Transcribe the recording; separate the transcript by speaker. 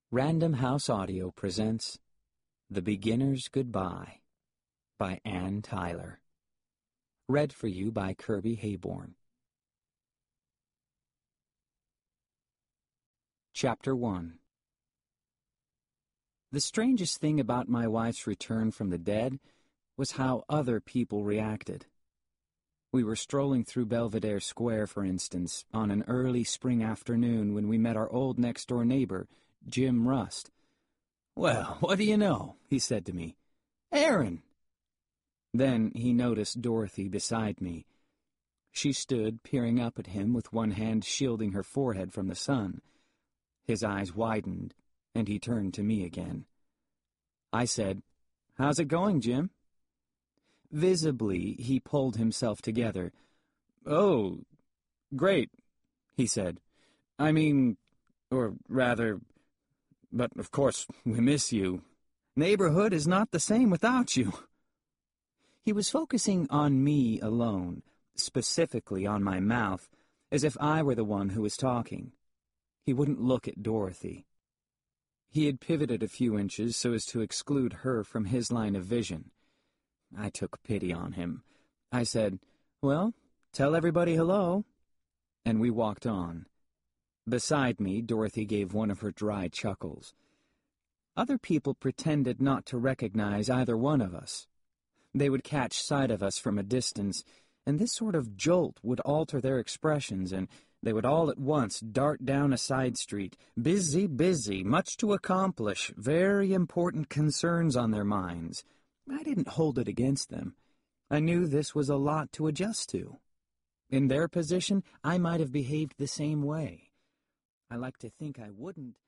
Speaker 1: Random House Audio presents The Beginner's Goodbye by Anne Tyler. Read for you by Kirby Hayborn. Chapter 1. The strangest thing about my wife's return from the dead was how other people reacted. We were strolling through Belvedere Square, for instance, on an early spring afternoon when we met our old next-door neighbor, Jim Rust. "Well, what do you know?" he said to me. "Aaron!" Then he noticed Dorothy beside me. She stood peering up at him with one hand shielding her forehead from the sun. His eyes widened, and he turned to me again. I said, "How's it going, Jim?" Visibly, he pulled himself together. "Oh, great," he said. "I mean, or rather, but of course we miss you. Neighborhood is not the same without you." He was focusing on me alone, specifically on my mouth, as if I were the one who was talking. He wouldn't look at Dorothy. He had pivoted a few inches so as to exclude her from his line of vision. I took pity on him. I said, "Well, tell everybody hello." And we walked on. Beside me, Dorothy gave one of her dry chuckles. Other people pretended not to recognize either one of us. They would catch sight of us from a distance, and this sort of jolt would alter their expressions, and they would all at once dart down a side street, busy, much to accomplish, very important concerns on their minds. I didn't hold it against them. I knew this was a lot to adjust to. In their position, I might have behaved the same way. I like to think I wouldn't.